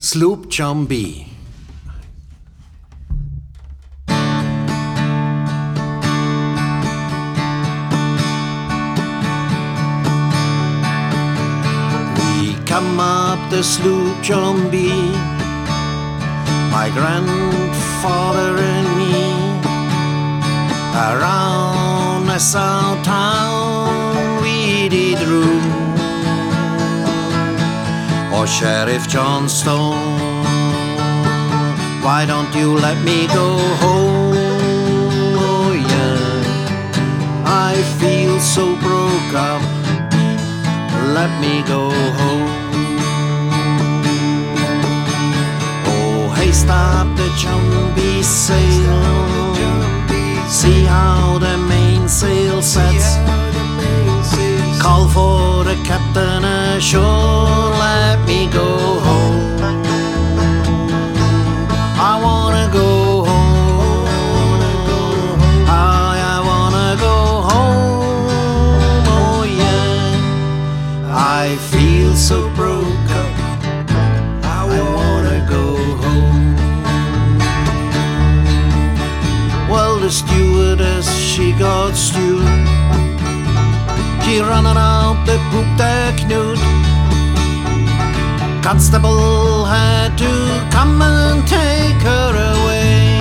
Sloop John B. We come up the sloop John B, my grandfather and me, around Nassau town we did roam. Oh, Sheriff Johnstone, why don't you let me go home? Oh yeah, I feel so broke up, let me go home. Oh, hey, stop the John B sail, see how the mainsail sets. Call for the captain ashore, let me go home. I wanna go home. I wanna go home. Oh yeah, I feel so broke up, I wanna go home. Well, the stewardess, she got stewed. She running out the poop deck nude. Constable had to come and take her away.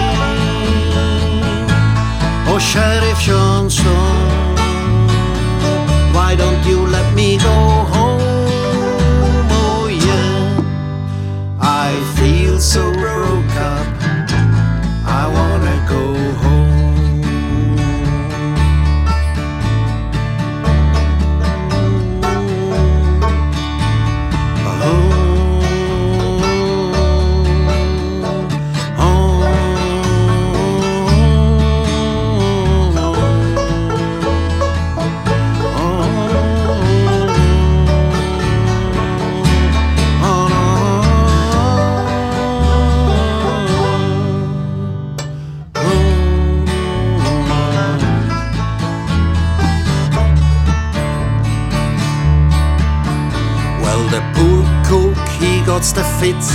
Oh, Sheriff Johnstone, why don't you let me go home? Oh yeah, I feel so broke up, I wanna go home. The poor cook, he got the fits,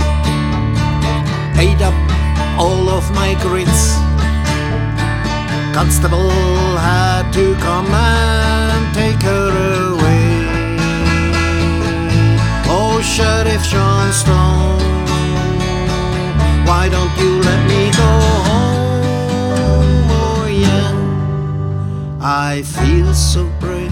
ate up all of my grits. Constable had to come and take her away. Oh, Sheriff Johnstone, why don't you let me go home? Oh yeah, I feel so brave,